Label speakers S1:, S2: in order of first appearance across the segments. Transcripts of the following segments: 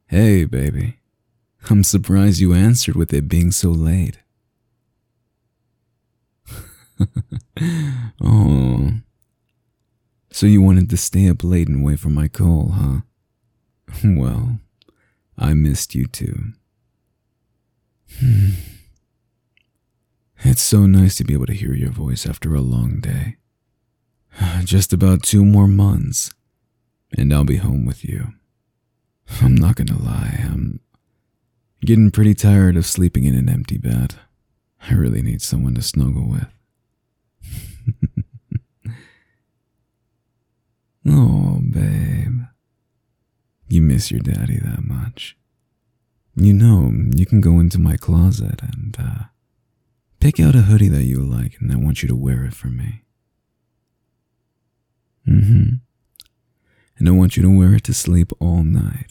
S1: Hey, baby. I'm surprised you answered with it being so late. Oh. So you wanted to stay up late and wait for my call, huh? Well, I missed you too. It's so nice to be able to hear your voice after a long day. Just about 2 more months, and I'll be home with you. I'm not gonna lie, I'm getting pretty tired of sleeping in an empty bed. I really need someone to snuggle with. Oh, babe. You miss your daddy that much. You know, you can go into my closet and pick out a hoodie that you like, and I want you to wear it for me. And I want you to wear it to sleep all night.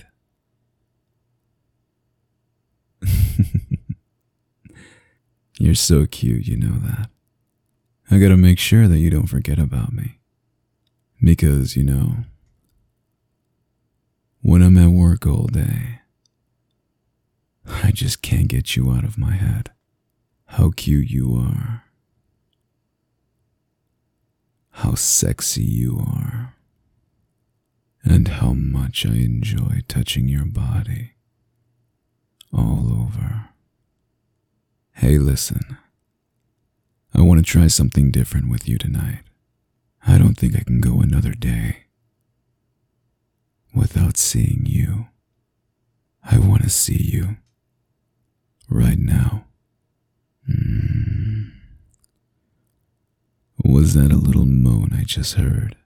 S1: You're so cute, you know that. I gotta make sure that you don't forget about me. Because, when I'm at work all day, I just can't get you out of my head. How cute you are. How sexy you are. And how much I enjoy touching your body. All over. Hey, listen. I want to try something different with you tonight. I don't think I can go another day without seeing you. I want to see you right now. Was that a little moan I just heard?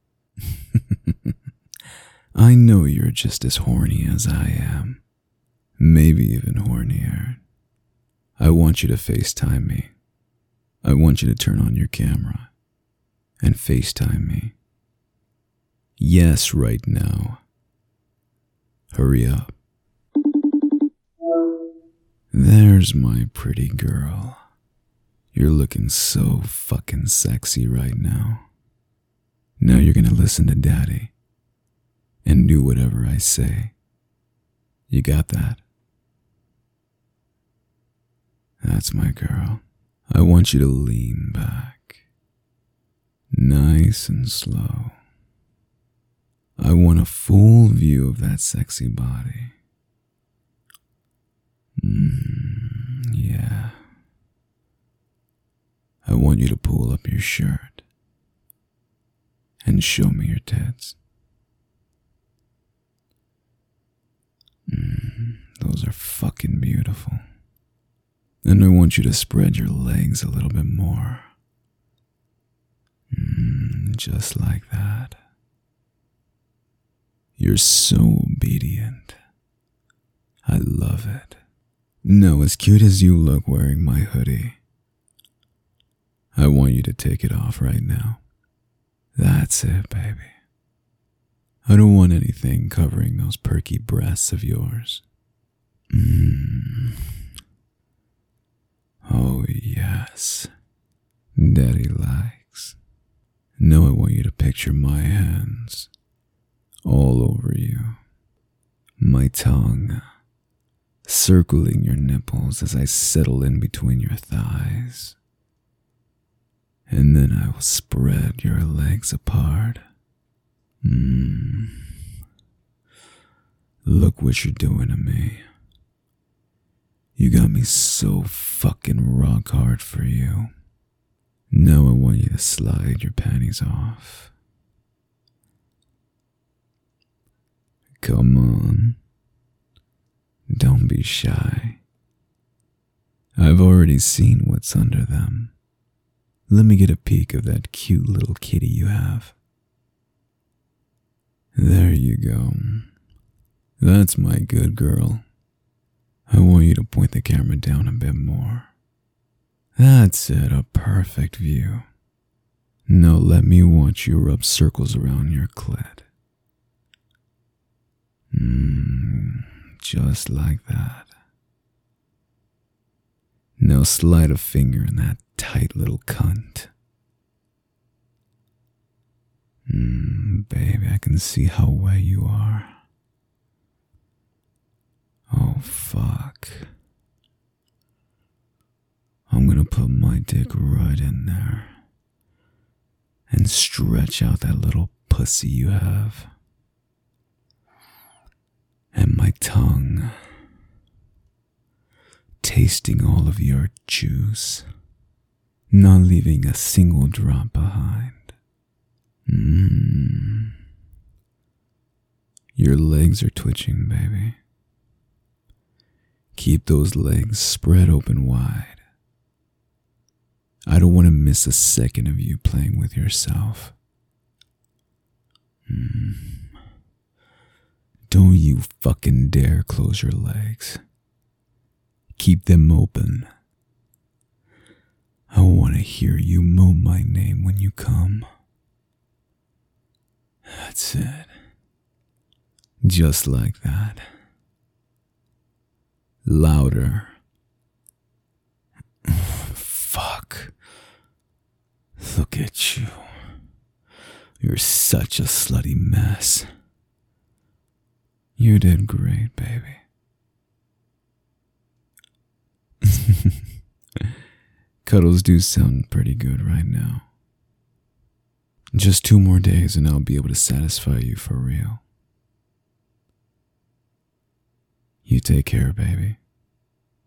S1: I know you're just as horny as I am. Maybe even hornier. I want you to FaceTime me. I want you to turn on your camera and FaceTime me. Yes, right now. Hurry up. There's my pretty girl. You're looking so fucking sexy right now. Now you're gonna listen to Daddy and do whatever I say. You got that? That's my girl. I want you to lean back. Nice and slow. I want a full view of that sexy body. Yeah. I want you to pull up your shirt and show me your tits. Those are fucking beautiful. And I want you to spread your legs a little bit more. Just like that. You're so obedient. I love it. No, as cute as you look wearing my hoodie, I want you to take it off right now. That's it, baby. I don't want anything covering those perky breasts of yours. Oh, yes. Daddy likes. Now I want you to picture my hands all over you. My tongue circling your nipples as I settle in between your thighs. And then I will spread your legs apart. Look what you're doing to me. You got me so fucking rock hard for you. Now I want you to slide your panties off. Come on. Don't be shy. I've already seen what's under them. Let me get a peek of that cute little kitty you have. There you go. That's my good girl. I want you to point the camera down a bit more. That's it, a perfect view. Now let me watch you rub circles around your clit. Just like that. Now slide a finger in that tight little cunt. Baby, I can see how wet you are. fuck. I'm gonna put my dick right in there and stretch out that little pussy you have. And my tongue, tasting all of your juice, not leaving a single drop behind. Your legs are twitching, baby. Keep those legs spread open wide. I don't want to miss a second of you playing with yourself. Don't you fucking dare close your legs. Keep them open. I want to hear you moan my name when you come. That's it. Just like that. Louder. Fuck. Look at you. You're such a slutty mess. You did great, baby. Cuddles do sound pretty good right now. Just 2 more days and I'll be able to satisfy you for real. You take care, baby.